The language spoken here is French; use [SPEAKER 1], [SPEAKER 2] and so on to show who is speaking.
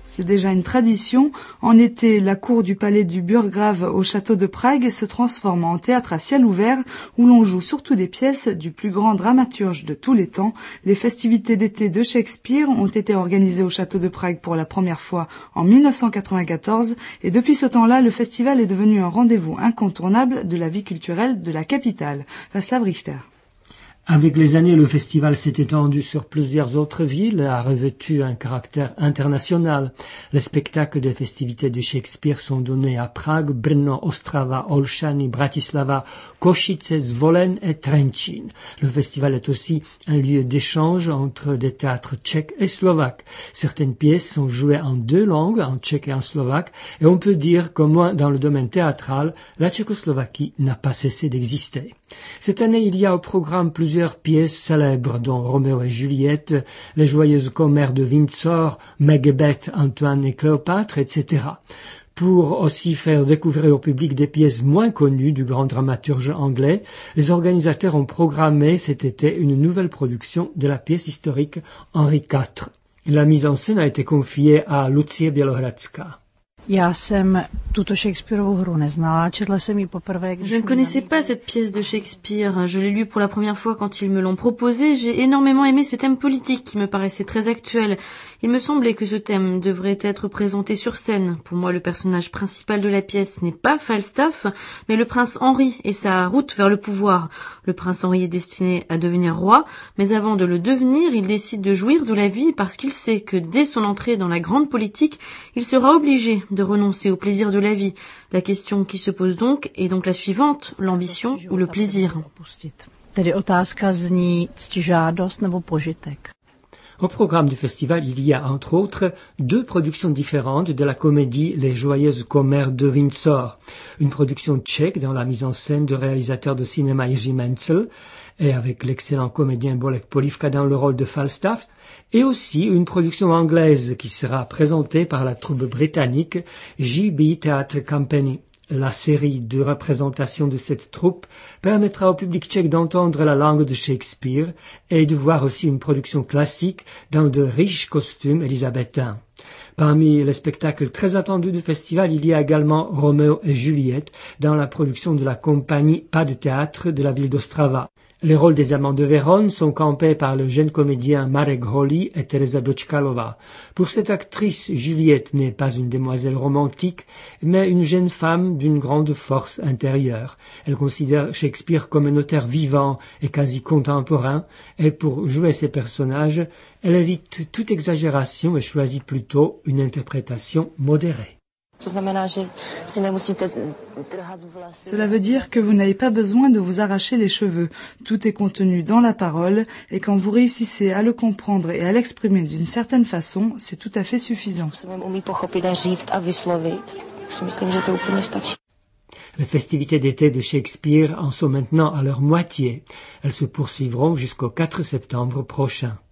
[SPEAKER 1] C'est déjà une tradition. En été, la cour du palais du Burggrave au château de Prague se transforme en théâtre à ciel ouvert où l'on joue surtout des pièces du plus grand dramaturge de tous les temps. Les festivités d'été de Shakespeare ont été organisées au château de Prague pour la première fois en 1994 et depuis ce temps-là, le festival est devenu un rendez-vous incontournable de la vie culturelle de la capitale. Václav Richter.
[SPEAKER 2] Avec les années, le festival s'est étendu sur plusieurs autres villes et a revêtu un caractère international. Les spectacles des festivités de Shakespeare sont donnés à Prague, Brno, Ostrava, Olszany, Bratislava, Košice, Zvolen et Trenčín. Le festival est aussi un lieu d'échange entre des théâtres tchèques et slovaques. Certaines pièces sont jouées en deux langues, en tchèque et en slovaque, et on peut dire qu'au moins dans le domaine théâtral, la Tchécoslovaquie n'a pas cessé d'exister. Cette année, il y a au programme plusieurs pièces célèbres, dont Roméo et Juliette, Les Joyeuses Commères de Windsor, Macbeth, Antoine et Cléopâtre, etc. Pour aussi faire découvrir au public des pièces moins connues du grand dramaturge anglais, les organisateurs ont programmé cet été une nouvelle production de la pièce historique Henri IV. La mise en scène a été confiée à Lucie Bělohradská.
[SPEAKER 3] Je ne connaissais pas cette pièce de Shakespeare. Je l'ai lue pour la première fois quand ils me l'ont proposée. J'ai énormément aimé ce thème politique qui me paraissait très actuel. Il me semblait que ce thème devrait être présenté sur scène. Pour moi, le personnage principal de la pièce n'est pas Falstaff, mais le prince Henri et sa route vers le pouvoir. Le prince Henri est destiné à devenir roi, mais avant de le devenir, il décide de jouir de la vie parce qu'il sait que dès son entrée dans la grande politique, il sera obligé de renoncer au plaisir de la vie. La question qui se pose donc est donc la suivante, l'ambition ou le plaisir.
[SPEAKER 2] Au programme du festival, il y a entre autres deux productions différentes de la comédie Les Joyeuses Commères de Windsor. Une production tchèque dans la mise en scène du réalisateur de cinéma Jiří Menzel et avec l'excellent comédien Bolek Polívka dans le rôle de Falstaff, et aussi une production anglaise qui sera présentée par la troupe britannique JB Theatre Company. La série de représentations de cette troupe permettra au public tchèque d'entendre la langue de Shakespeare et de voir aussi une production classique dans de riches costumes élisabéthains. Parmi les spectacles très attendus du festival, il y a également Roméo et Juliette dans la production de la compagnie Pas de théâtre de la ville d'Ostrava. Les rôles des amants de Vérone sont campés par le jeune comédien Marek Holý et Tereza Dočkalová. Pour cette actrice, Juliette n'est pas une demoiselle romantique, mais une jeune femme d'une grande force intérieure. Elle considère Shakespeare comme un auteur vivant et quasi contemporain, et pour jouer ses personnages, elle évite toute exagération et choisit plutôt une interprétation modérée.
[SPEAKER 1] Cela veut dire que vous n'avez pas besoin de vous arracher les cheveux. Tout est contenu dans la parole et quand vous réussissez à le comprendre et à l'exprimer d'une certaine façon, c'est tout à fait suffisant.
[SPEAKER 2] Les festivités d'été de Shakespeare en sont maintenant à leur moitié. Elles se poursuivront jusqu'au 4 septembre prochain.